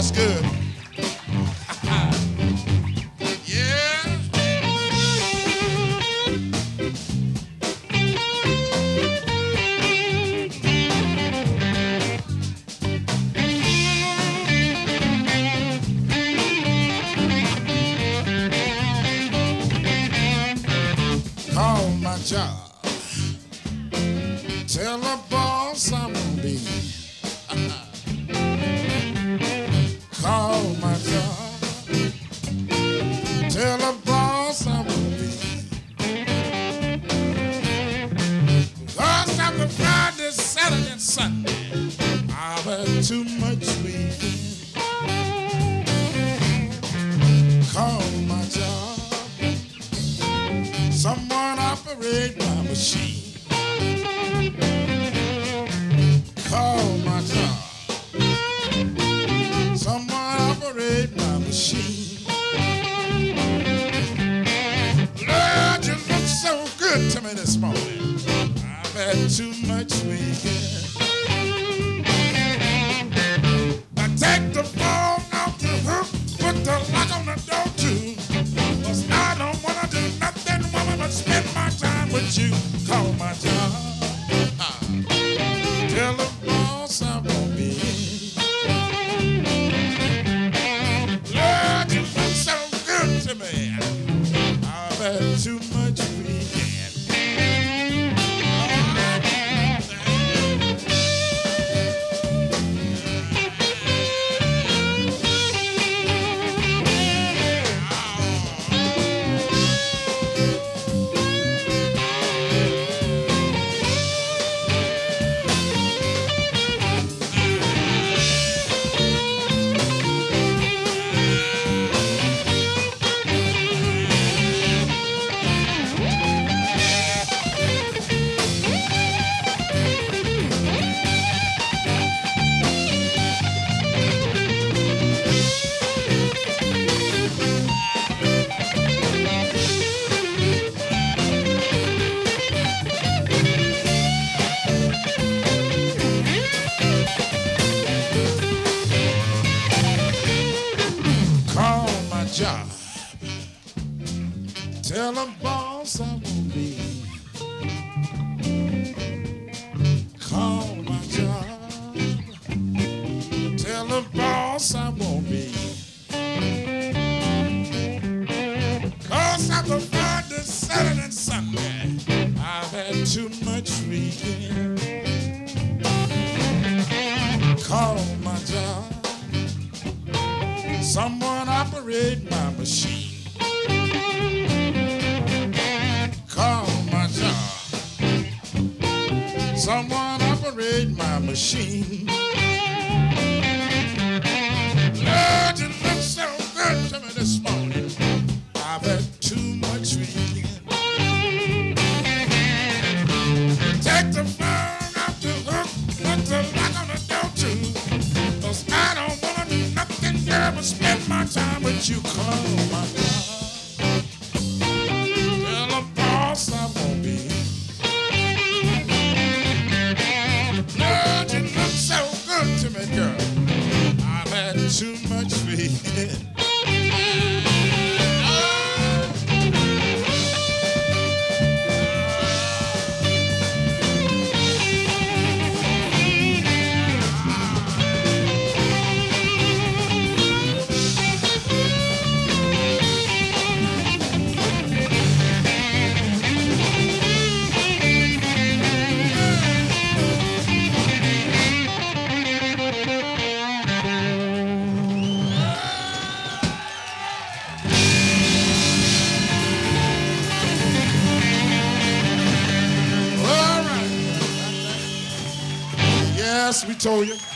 good. Yeah. Call my job. Tell the boss I'm gonna be. Call my job. Tell the boss I'm gonna be. Cause after Friday, Saturday, and Sunday, I've had too much weekend. Call my job. Someone operate my machine. Call my job. Someone operate my machine. Lord, you look so good to me this morning. I've had too much weekend. I take the phone off the hook, put the lock on the door too. 'Cause I don't wanna do nothing, woman, but spend my time with you. Call my job. Tell the boss I won't be. Lord, you look so good to me. I've had too much weekend. Job. Tell the boss I won't be. Call my job. Tell the boss I won't be. 'Cause after Friday, Saturday, and Sunday, I've had too much weekend. Call my job. Someone operate my machine. Call my job. Someone operate my machine. Lord, you look so good to me this morning. I've had too much weekend. Take the phone off the hook, put the lock on the door too. 'Cause I don't wanna do nothing, girl, but spend my time with you. Call my job. Tell the boss I won't be. Lord, you look so good to me, girl. I've had too much weekend. Yes, we told you.